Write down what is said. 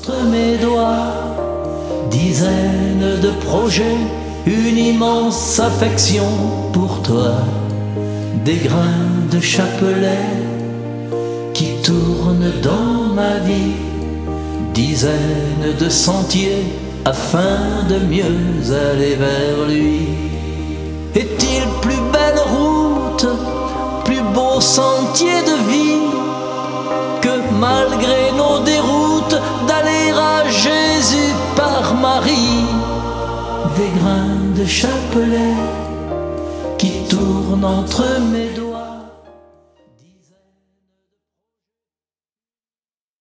entre mes doigts, dizaines de projets, une immense affection pour toi, des grains de chapelet qui tournent dans ma vie, dizaines de sentiers afin de mieux aller vers lui. Est-il plus belle route, plus beau sentier de vie que malgré nos déroutes d'aller à Jésus par Marie? Des grains de chapelet qui tournent entre mes doigts.